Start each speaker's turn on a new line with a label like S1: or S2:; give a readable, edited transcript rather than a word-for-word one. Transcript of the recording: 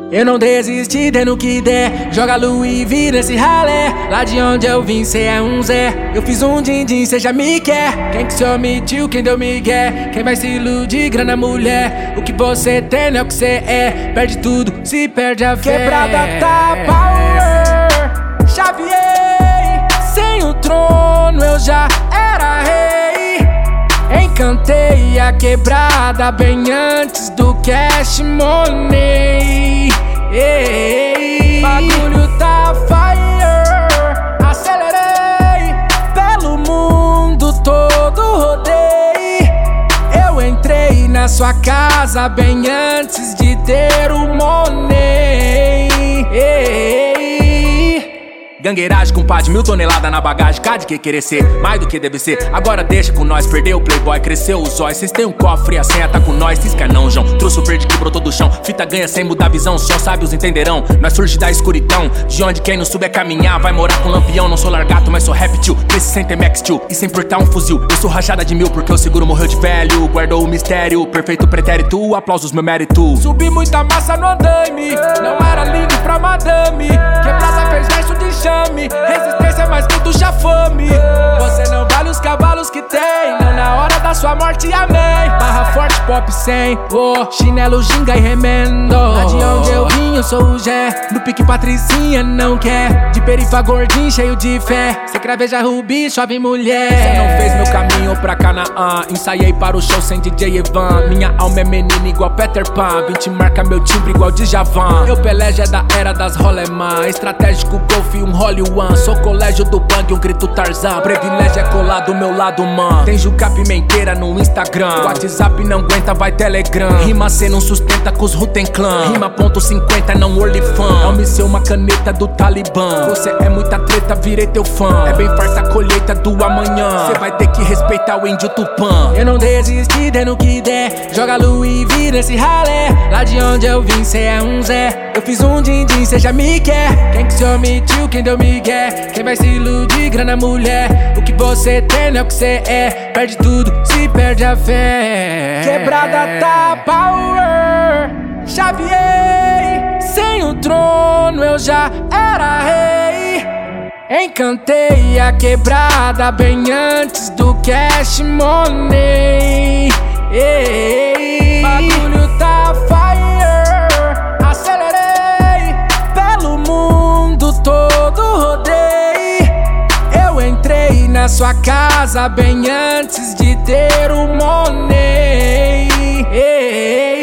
S1: Eu não desisti, dando que der. Joga Louis V nesse ralé. Lá de onde eu vim, cê é um Zé. Eu fiz um din-din, cê já me quer. Quem que se omitiu, quem deu migué? Quem vai se iludir, grana mulher? O que você tem não é o que cê é. Perde tudo, se perde a fé. Quebrada tá power, chaveei. Sem o trono eu já era rei. Encantei a quebrada bem antes do cash money. Bagulho tá fire. Acelerei, pelo mundo todo rodei. Eu entrei na sua casa bem antes de ter o money. Gangueiragem com pá de 1000 toneladas na bagagem. Cá de que querer ser, mais do que deve ser. Agora deixa com nós, perdeu o playboy, cresceu os olhos. Cês tem um cofre e a senha tá com nós, cisca não, João. Trouxe o verde, quebrou todo o chão. Fita ganha sem mudar a visão, só sábios entenderão. Nós surge da escuridão, de onde quem não souber caminhar vai morar com lampião. Não sou largato, mas sou réptil. Cresci sem ter max tio e sem portar um fuzil. Eu sou rachada de 1000 porque o seguro morreu de velho. Guardou o mistério, perfeito pretérito. Aplausos, meu mérito. Subi muita massa no andaime, não era lindo pra madame. Quebrada fez gesto de chame. Resistência mais que do chafame. Você não vale os cavalos que tem. Não na hora da sua morte, amém. Barra forte, pop 100. Oh, chinelo, ginga e remendo. Lá de onde eu vim, eu sou o Gé. No pique patricinha não quer. De perifa gordinho, cheio de fé. Cê craveja rubi, chove mulher. Cê não fez meu caminho pra Canaã. Ensaiei para o show sem DJ Evan. Minha alma é menina igual Peter Pan. 20 marca meu timbre igual Djavan. Eu Pelé já é da era das rolemã. Estratégico, golf e um Holly One. Sou colégio do bang, um grito Tarzan. Privilégio é colar do meu lado, man. Tem Juca Pimenteira no Instagram. WhatsApp não aguenta, vai Telegram. Rima cê não sustenta com os Ruten Clan. Rima ponto 50, não OnlyFans. Alme ser uma caneta do Talibã. Você é muita treta, virei teu fã. É bem farta a colheita do amanhã. Cê vai ter que respeitar o índio Tupã. Eu não desisti, dando que der. Joga Louis V nesse ralé. Lá de onde eu vim, cê é um Zé. Eu fiz um din-din, cê já me quer. Quem que se omitiu, quem deu migué? Quem vai se iludir, grana mulher? O que você tem não é o que cê é. Perde tudo, se perde a fé. Quebrada tá power, chaveei. Sem o trono eu já era rei. Encantei a quebrada bem antes do cash money. Bagulho tá fire. Acelerei, pelo mundo todo rodei. Eu entrei na sua casa bem antes de ter o money.